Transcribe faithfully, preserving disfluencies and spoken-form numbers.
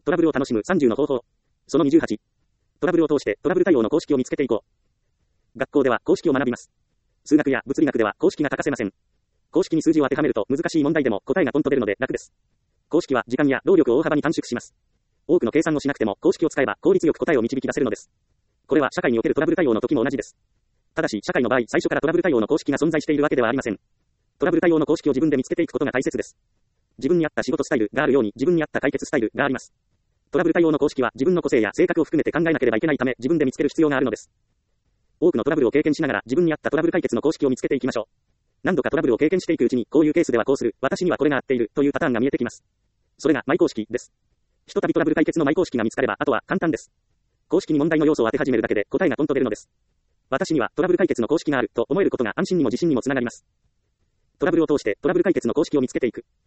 トラブルを楽しむさんじゅうの方法。そのにじゅうはち。トラブルを通してトラブル対応の公式を見つけていこう。学校では公式を学びます。数学や物理学では公式が欠かせません。公式に数字を当てはめると難しい問題でも答えがポンと出るので楽です。公式は時間や労力を大幅に短縮します。多くの計算をしなくても公式を使えば効率よく答えを導き出せるのです。これは社会におけるトラブル対応の時も同じです。ただし社会の場合、最初からトラブル対応の公式が存在しているわけではありません。トラブル対応の公式を自分で見つけていくことが大切です。自分に合った仕事スタイルがあるように自分に合った解決スタイルがあります。トラブル対応の公式は自分の個性や性格を含めて考えなければいけないため自分で見つける必要があるのです。多くのトラブルを経験しながら自分に合ったトラブル解決の公式を見つけていきましょう。何度かトラブルを経験していくうちにこういうケースではこうする、私にはこれが合っているというパターンが見えてきます。それがマイ公式です。ひとたびトラブル解決のマイ公式が見つかればあとは簡単です。公式に問題の要素を当て始めるだけで答えがポンと出るのです。私にはトラブル解決の公式があると思えることが安心にも自信にもつながります。トラブルを通してトラブル解決の公式を見つけていく。